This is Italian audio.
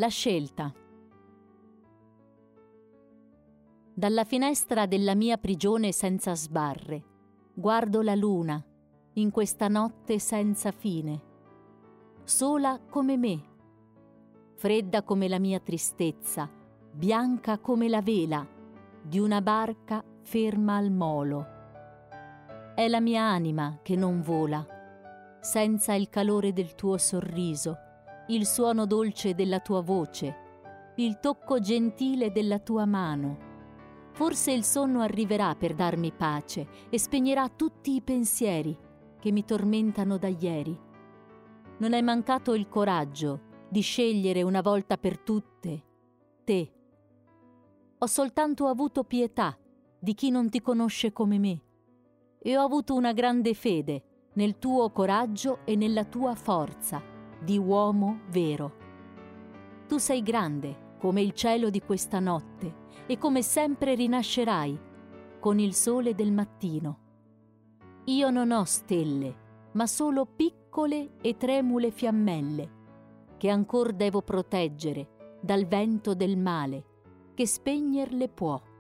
La scelta. Dalla finestra della mia prigione senza sbarre, guardo la luna in questa notte senza fine, sola come me, fredda come la mia tristezza, bianca come la vela di una barca ferma al molo. È la mia anima che non vola, senza il calore del tuo sorriso, il suono dolce della tua voce, il tocco gentile della tua mano. Forse il sonno arriverà per darmi pace e spegnerà tutti i pensieri che mi tormentano da ieri. Non è mancato il coraggio di scegliere una volta per tutte te. Ho soltanto avuto pietà di chi non ti conosce come me e ho avuto una grande fede nel tuo coraggio e nella tua forza di uomo vero. Tu sei grande come il cielo di questa notte e come sempre rinascerai con il sole del mattino. Io non ho stelle, ma solo piccole e tremule fiammelle che ancor devo proteggere dal vento del male che spegnerle può.